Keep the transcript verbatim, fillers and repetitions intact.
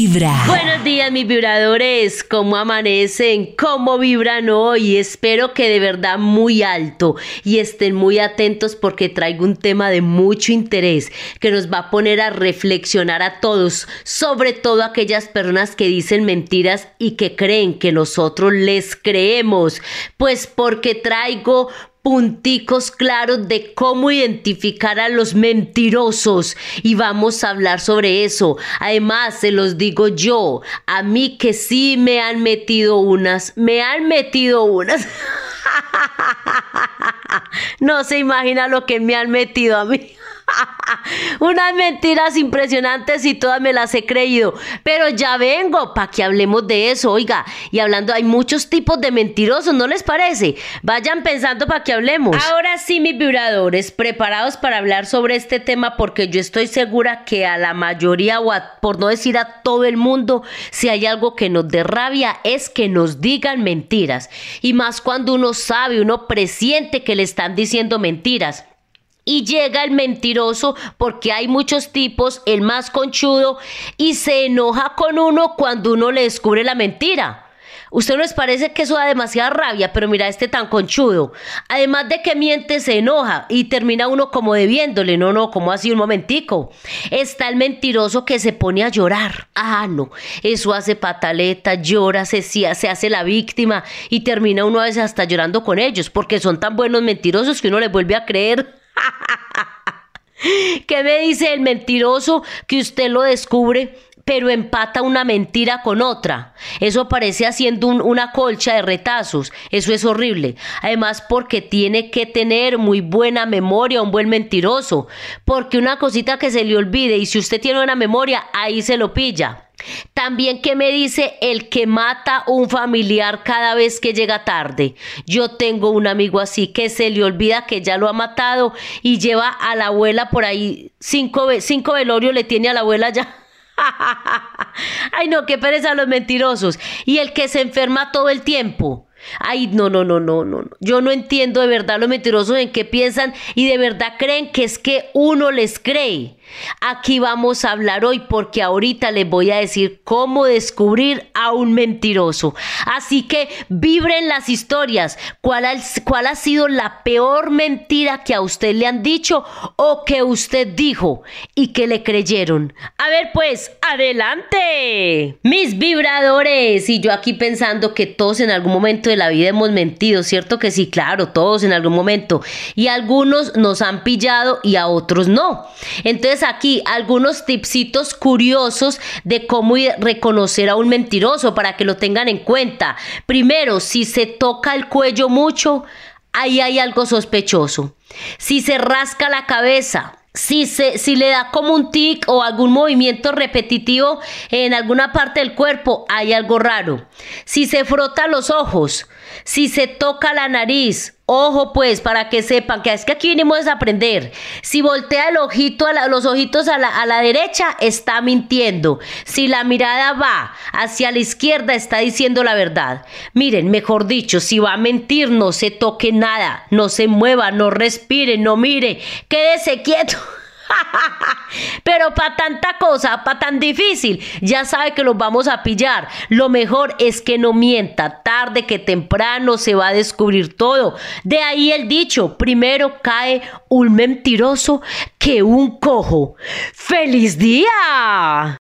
Vibra. Buenos días, mis vibradores. ¿Cómo amanecen? ¿Cómo vibran hoy? Espero que de verdad muy alto y estén muy atentos porque traigo un tema de mucho interés que nos va a poner a reflexionar a todos, sobre todo a aquellas personas que dicen mentiras y que creen que nosotros les creemos. Pues porque traigo punticos claros de cómo identificar a los mentirosos y vamos a hablar sobre eso. Además, se los digo yo, a mí que sí me han metido unas, me han metido unas. No se imagina lo que me han metido a mí. Unas mentiras impresionantes y todas me las he creído, pero ya vengo para que hablemos de eso. Oiga, y hablando, hay muchos tipos de mentirosos, ¿no les parece? Vayan pensando para que hablemos. Ahora sí, mis vibradores, preparados para hablar sobre este tema, porque yo estoy segura que a la mayoría, o a, por no decir a todo el mundo, si hay algo que nos dé rabia es que nos digan mentiras, y más cuando uno sabe, uno presiente que le están diciendo mentiras. Y llega el mentiroso, porque hay muchos tipos, el más conchudo, y se enoja con uno cuando uno le descubre la mentira. ¿Usted no les parece que eso da demasiada rabia? Pero mira este tan conchudo. Además de que miente, se enoja y termina uno como debiéndole. No, no, ¿cómo así? Un momentico. Está el mentiroso que se pone a llorar. Ah, no, eso hace pataleta, llora, se, se hace la víctima y termina uno a veces hasta llorando con ellos, porque son tan buenos mentirosos que uno les vuelve a creer. ¿Qué me dice el mentiroso que usted lo descubre, pero empata una mentira con otra? Eso parece haciendo un, una colcha de retazos. Eso es horrible. Además, porque tiene que tener muy buena memoria un buen mentiroso, porque una cosita que se le olvide, y si usted tiene buena memoria, ahí se lo pilla. También, ¿qué me dice el que mata un familiar cada vez que llega tarde? Yo tengo un amigo así que se le olvida que ya lo ha matado y lleva a la abuela por ahí, cinco, cinco velorios le tiene a la abuela ya. Ay, no, qué pereza los mentirosos. Y el que se enferma todo el tiempo. Ay, no, no, no, no, no. Yo no entiendo de verdad los mentirosos en qué piensan y de verdad creen que es que uno les cree. Aquí vamos a hablar hoy porque ahorita les voy a decir cómo descubrir a un mentiroso. Así que vibren las historias. ¿Cuál ha, cuál ha sido la peor mentira que a usted le han dicho o que usted dijo y que le creyeron? A ver pues, adelante. Mis vibradores. Y yo aquí pensando que todos en algún momento de la vida hemos mentido, ¿cierto que sí? Claro, todos en algún momento. Y algunos nos han pillado y a otros no. Entonces aquí algunos tipsitos curiosos de cómo reconocer a un mentiroso para que lo tengan en cuenta. Primero, si se toca el cuello mucho, ahí hay algo sospechoso. Si se rasca la cabeza, Si, se, si le da como un tic o algún movimiento repetitivo en alguna parte del cuerpo, hay algo raro. Si se frota los ojos, si se toca la nariz, ojo pues, para que sepan que es que aquí venimos a aprender. Si voltea el ojito, a la, los ojitos a la, a la derecha, está mintiendo. Si la mirada va hacia la izquierda, está diciendo la verdad. Miren, mejor dicho, si va a mentir, no se toque nada, no se mueva, no respire, no mire, quédese quieto. Pero para tanta cosa, para tan difícil, ya sabe que los vamos a pillar. Lo mejor es que no mienta, tarde que temprano se va a descubrir todo. De ahí el dicho, primero cae un mentiroso que un cojo. ¡Feliz día!